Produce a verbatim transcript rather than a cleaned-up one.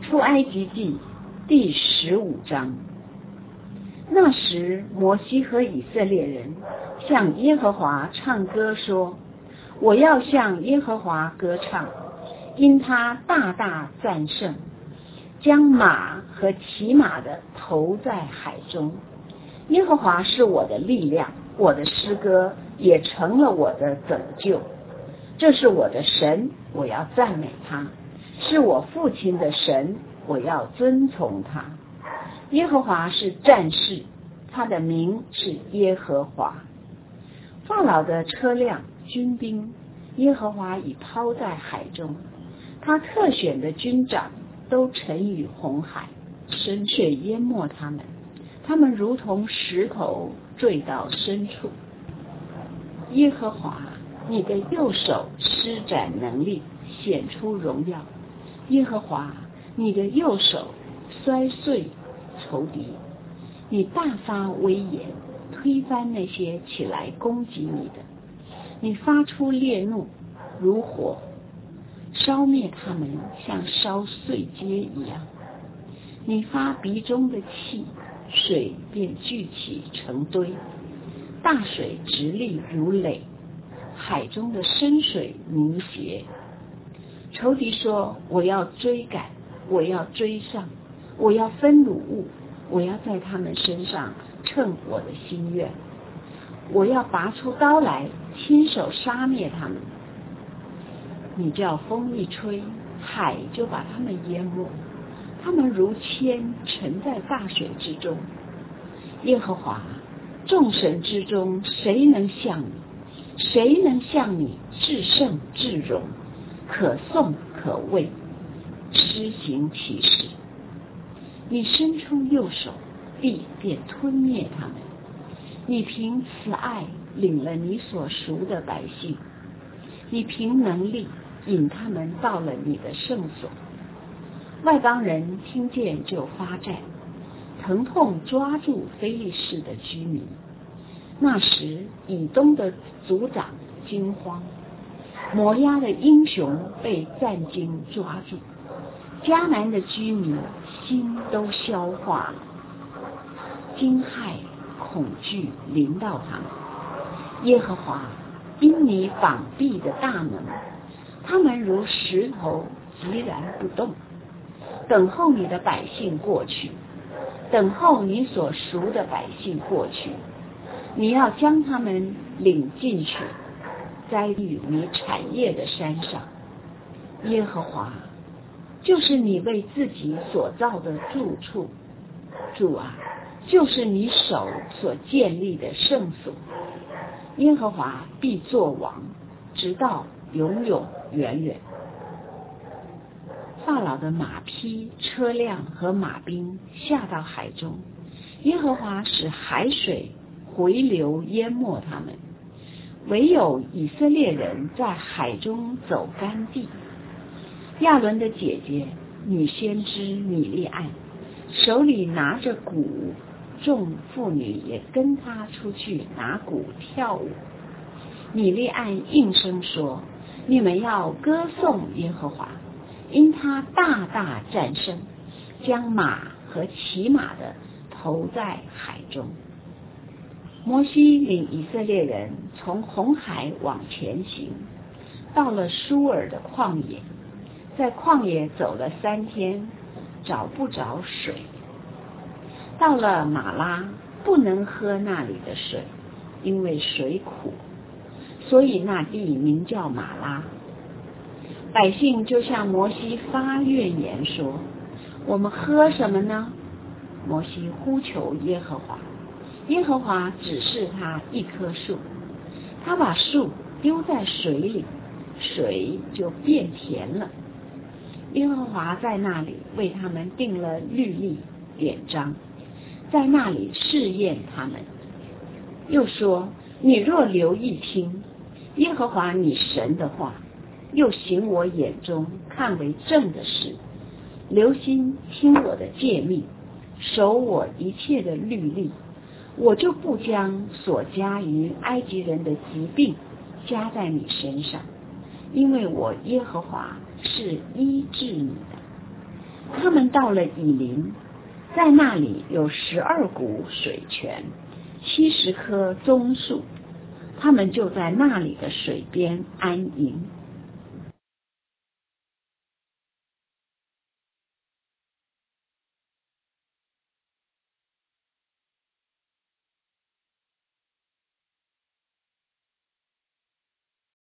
出埃及记第十五章。那时摩西和以色列人向耶和华唱歌说，我要向耶和华歌唱，因他大大战胜，将马和骑马的投在海中。耶和华是我的力量，我的诗歌也成了我的拯救。这是我的神，我要赞美他，是我父亲的神，我要遵从他。耶和华是战士，他的名是耶和华。法老的车辆军兵，耶和华已抛在海中，他特选的军长都沉于红海，深水淹没他们，他们如同石头坠到深处。耶和华，你的右手施展能力，显出荣耀。耶和华，你的右手摔碎仇敌，你大发威严，推翻那些起来攻击你的。你发出烈怒如火，烧灭他们，像烧碎秸一样。你发鼻中的气，水便聚起成堆，大水直立如垒，海中的深水凝结。仇敌说，我要追赶，我要追上，我要分掳物，我要在他们身上称我的心愿，我要拔出刀来，亲手杀灭他们。你叫风一吹，海就把他们淹没，他们如铅沉在大水之中。耶和华，众神之中谁能像你？谁能像你至圣至荣，可颂可畏，施行奇事？你伸出右手，地便吞灭他们。你凭慈爱领了你所赎的百姓，你凭能力引他们到了你的圣所。外邦人听见就发战，疼痛抓住非利士的居民。那时以东的族长惊慌，摩押的英雄被战惊抓住，迦南的居民心都消化了，惊骇恐惧临到他们。耶和华因你绑闭的大门，他们如石头寂然不动，等候你的百姓过去，等候你所赎的百姓过去。你要将他们领进去，栽于你产业的山上。耶和华，就是你为自己所造的住处，主啊，就是你手所建立的圣所。耶和华必作王，直到永永远远。法老的马匹、车辆和马兵下到海中，耶和华使海水回流淹没他们，唯有以色列人在海中走干地。亚伦的姐姐女先知米利暗手里拿着鼓，众妇女也跟她出去拿鼓跳舞。米利暗应声说，你们要歌颂耶和华，因他大大战胜，将马和骑马的投在海中。摩西领以色列人从红海往前行，到了舒尔的旷野，在旷野走了三天，找不着水。到了马拉，不能喝那里的水，因为水苦，所以那地名叫马拉。百姓就向摩西发怨言说，我们喝什么呢？摩西呼求耶和华，耶和华指示他一棵树，他把树丢在水里，水就变甜了。耶和华在那里为他们定了律例典章，在那里试验他们。又说，你若留意听耶和华你神的话，又行我眼中看为正的事，留心听我的诫命，守我一切的律例，我就不将所加于埃及人的疾病加在你身上，因为我耶和华是医治你的。他们们到了以琳，在那里有十二股水泉，七十棵棕树，他们就在那里的水边安营。